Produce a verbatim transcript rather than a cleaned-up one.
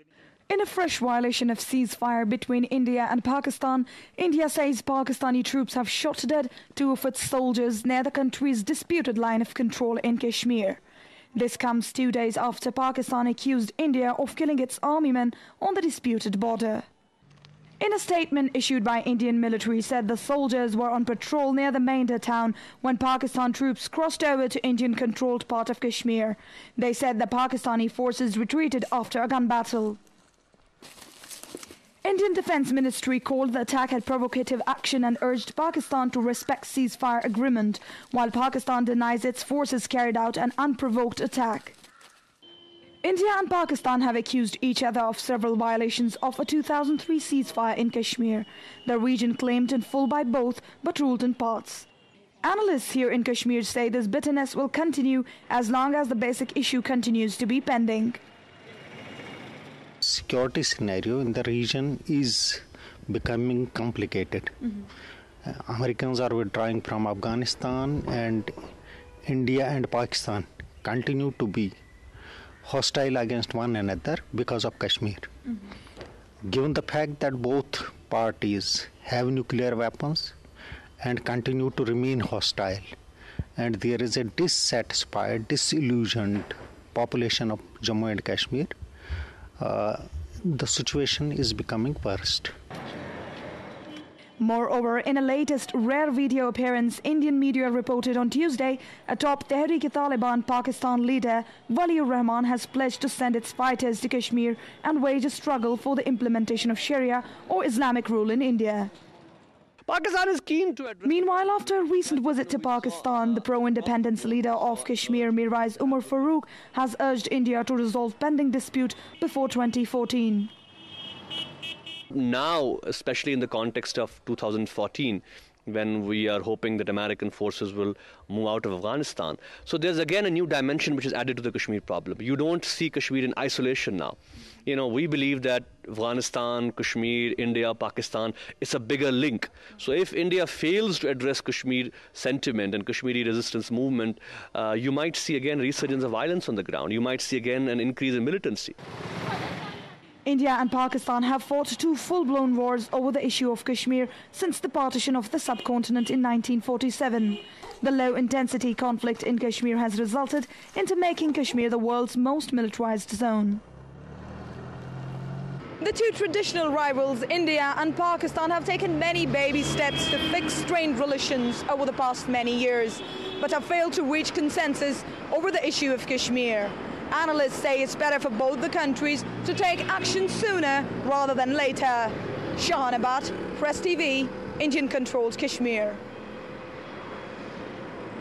In a fresh violation of ceasefire between India and Pakistan, India says Pakistani troops have shot dead two of its soldiers near the country's disputed line of control in Kashmir. This comes two days after Pakistan accused India of killing its army men on the disputed border. In a statement issued by Indian military said the soldiers were on patrol near the Maindar town when Pakistan troops crossed over to Indian-controlled part of Kashmir. They said the Pakistani forces retreated after a gun battle. Indian Defence Ministry called the attack a provocative action and urged Pakistan to respect ceasefire agreement, while Pakistan denies its forces carried out an unprovoked attack. India and Pakistan have accused each other of several violations of a two thousand three ceasefire in Kashmir. The region claimed in full by both, but ruled in parts. Analysts here in Kashmir say this bitterness will continue as long as the basic issue continues to be pending. Security scenario in the region is becoming complicated. Mm-hmm. uh, Americans are withdrawing from Afghanistan, and India and Pakistan continue to be hostile against one another because of Kashmir. Mm-hmm. Given the fact that both parties have nuclear weapons and continue to remain hostile, and there is a dissatisfied, disillusioned population of Jammu and Kashmir, Uh, the situation is becoming worst. Moreover, in a latest rare video appearance, Indian media reported on Tuesday, a top Tehreek-e-Taliban Pakistan leader, Waliur Rahman, has pledged to send its fighters to Kashmir and wage a struggle for the implementation of Sharia or Islamic rule in India. Pakistan is keen to address. Meanwhile, after a recent visit to Pakistan, the pro-independence leader of Kashmir, Mirwais Umar Farooq, has urged India to resolve pending dispute before twenty fourteen. Now, especially in the context of two thousand fourteen, when we are hoping that American forces will move out of Afghanistan. So there's again a new dimension which is added to the Kashmir problem. You don't see Kashmir in isolation now. You know, we believe that Afghanistan, Kashmir, India, Pakistan, it's a bigger link. So if India fails to address Kashmir sentiment and Kashmiri resistance movement, uh, you might see again resurgence of violence on the ground. You might see again an increase in militancy. India and Pakistan have fought two full-blown wars over the issue of Kashmir since the partition of the subcontinent in nineteen forty-seven. The low-intensity conflict in Kashmir has resulted into making Kashmir the world's most militarized zone. The two traditional rivals, India and Pakistan, have taken many baby steps to fix strained relations over the past many years, but have failed to reach consensus over the issue of Kashmir. Analysts say it's better for both the countries to take action sooner rather than later. Shahan Abat, Press T V, Indian-controlled Kashmir.